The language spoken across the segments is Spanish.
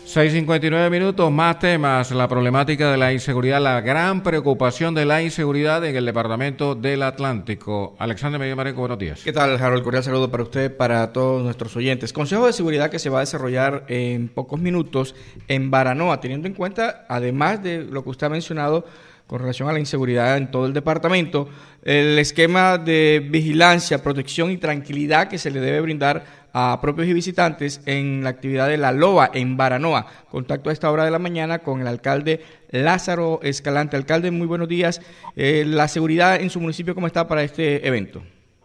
6:59, más temas, la problemática de la inseguridad, la gran preocupación de la inseguridad en el departamento del Atlántico. Alexander Medina Marenco, buenos días. ¿Qué tal, Harold? Cordial saludo para usted, para todos nuestros oyentes. Consejo de seguridad que se va a desarrollar en pocos minutos en Baranoa, teniendo en cuenta, además de lo que usted ha mencionado con relación a la inseguridad en todo el departamento, el esquema de vigilancia, protección y tranquilidad que se le debe brindar a propios y visitantes en la actividad de la LOA en Baranoa. Contacto a esta hora de la mañana con el alcalde Lázaro Escalante. Alcalde, muy buenos días. La seguridad en su municipio, ¿cómo está para este evento?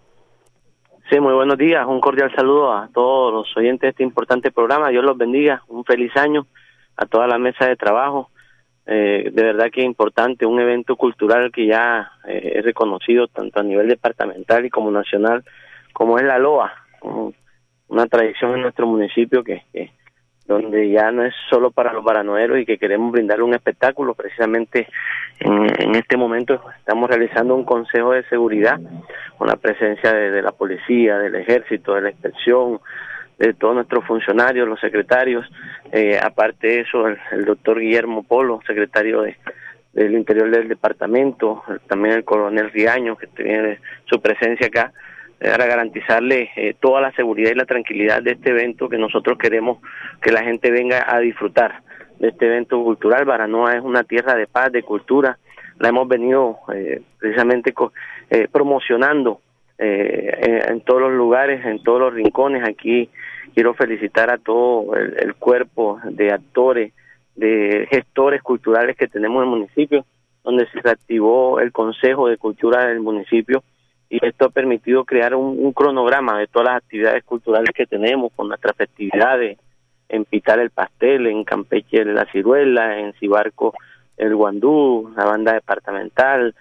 Sí, muy buenos días. Un cordial saludo a todos los oyentes de este importante programa. Dios los bendiga. Un feliz año a toda la mesa de trabajo. De verdad que es importante, un evento cultural que ya es reconocido tanto a nivel departamental y como nacional, como es la LOA, una tradición en nuestro municipio que donde ya no es solo para los baranoeros y que queremos brindarle un espectáculo. Precisamente en este momento estamos realizando un consejo de seguridad con la presencia de la policía, del ejército, de la inspección, de todos nuestros funcionarios, los secretarios, aparte de eso, el doctor Guillermo Polo, secretario del Interior del departamento, también el coronel Riaño, que tiene su presencia acá, para garantizarle toda la seguridad y la tranquilidad de este evento que nosotros queremos que la gente venga a disfrutar de este evento cultural. Baranoa es una tierra de paz, de cultura, la hemos venido precisamente promocionando en todos los lugares, en todos los rincones. Aquí quiero felicitar a todo el cuerpo de actores, de gestores culturales que tenemos en el municipio, donde se reactivó el Consejo de Cultura del municipio, y esto ha permitido crear un cronograma de todas las actividades culturales que tenemos con nuestras festividades, en Pitar el Pastel, en Campeche la Ciruela, en Cibarco el Guandú, la banda departamental,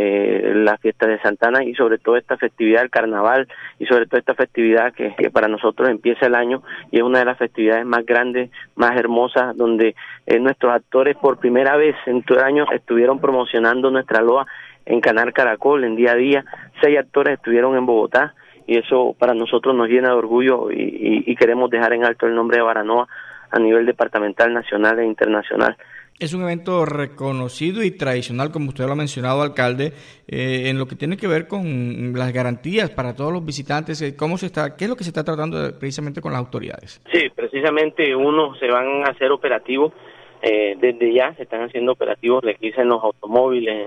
la fiesta de Santana, y sobre todo esta festividad del carnaval, y sobre todo esta festividad que para nosotros empieza el año y es una de las festividades más grandes, más hermosas, donde nuestros actores por primera vez en todo el año estuvieron promocionando nuestra LOA en Canal Caracol, en Día a Día. 6 actores estuvieron en Bogotá, y eso para nosotros nos llena de orgullo, y queremos dejar en alto el nombre de Baranoa a nivel departamental, nacional e internacional. Es un evento reconocido y tradicional, como usted lo ha mencionado, alcalde, en lo que tiene que ver con las garantías para todos los visitantes. ¿Qué es lo que se está tratando precisamente con las autoridades? Sí, precisamente se van a hacer operativos, desde ya se están haciendo operativos, requisas en los automóviles,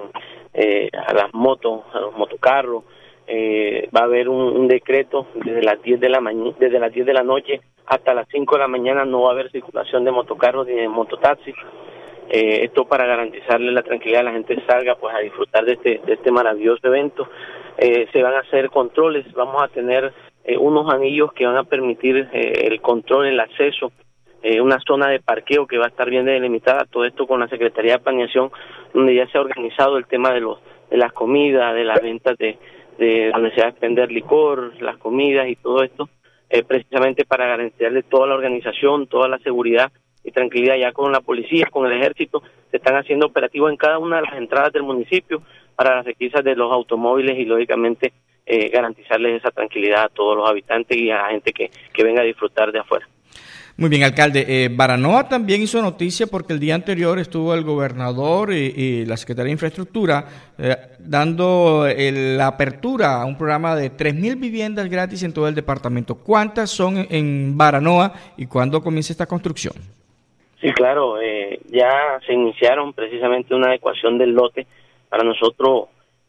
a las motos, a los motocarros. Va a haber un decreto desde las 10 de la noche hasta las 5 de la mañana. No va a haber circulación de motocarros ni de mototaxis. Esto para garantizarle la tranquilidad a la gente salga pues a disfrutar de este maravilloso evento. Se van a hacer controles, vamos a tener unos anillos que van a permitir el control, el acceso, una zona de parqueo que va a estar bien delimitada, todo esto con la Secretaría de Planeación, donde ya se ha organizado el tema de las comidas, de las ventas de la necesidad de vender licor, las comidas y todo esto, precisamente para garantizarle toda la organización, toda la seguridad y tranquilidad. Ya con la policía, con el ejército, se están haciendo operativos en cada una de las entradas del municipio para las requisas de los automóviles y lógicamente garantizarles esa tranquilidad a todos los habitantes y a la gente que venga a disfrutar de afuera. Muy bien, alcalde. Baranoa también hizo noticia porque el día anterior estuvo el gobernador y la Secretaría de Infraestructura dando la apertura a un programa de 3,000 viviendas gratis en todo el departamento. ¿Cuántas son en Baranoa y cuándo comienza esta construcción? Sí, claro, ya se iniciaron precisamente una adecuación del lote. Para nosotros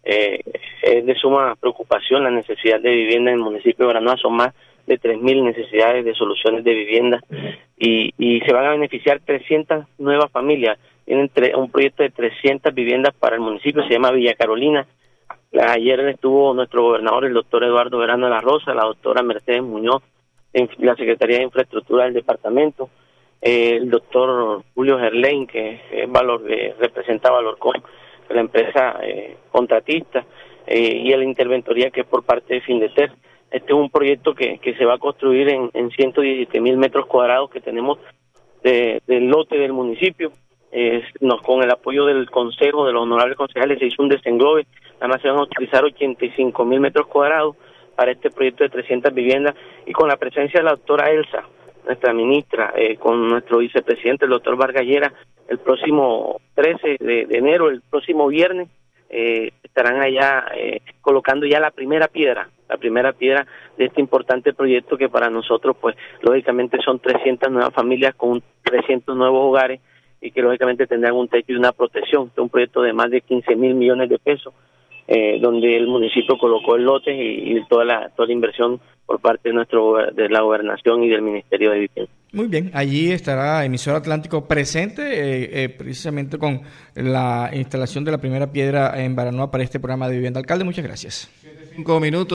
es de suma preocupación la necesidad de vivienda en el municipio de Baranoa. Son más de 3,000 necesidades de soluciones de vivienda, y se van a beneficiar 300 nuevas familias. Tienen un proyecto de 300 viviendas para el municipio, se llama Villa Carolina. Ayer estuvo nuestro gobernador, el doctor Eduardo Verano de la Rosa, la doctora Mercedes Muñoz, en la Secretaría de Infraestructura del departamento, el doctor Julio Gerlain, que representa Valorcom, la empresa contratista, y la interventoría que es por parte de Findeter. Este es un proyecto que se va a construir en 117,000 metros cuadrados que tenemos del lote del municipio. Con el apoyo del consejo, de los honorables concejales, se hizo un desenglobe. Además se van a utilizar 85,000 metros cuadrados para este proyecto de 300 viviendas, y con la presencia de la doctora Elsa nuestra ministra, con nuestro vicepresidente, el doctor Vargas Lleras, el próximo 13 de enero, el próximo viernes, estarán allá colocando ya la primera piedra de este importante proyecto que para nosotros, pues, lógicamente son 300 nuevas familias con 300 nuevos hogares y que lógicamente tendrán un techo y una protección. Este es un proyecto de más de 15.000 millones de pesos, donde el municipio colocó el lote y toda la inversión por parte de la gobernación y del Ministerio de Vivienda. Muy bien, allí estará Emisora Atlántico presente precisamente con la instalación de la primera piedra en Baranoa para este programa de vivienda. Alcalde, muchas gracias. 5 minutos.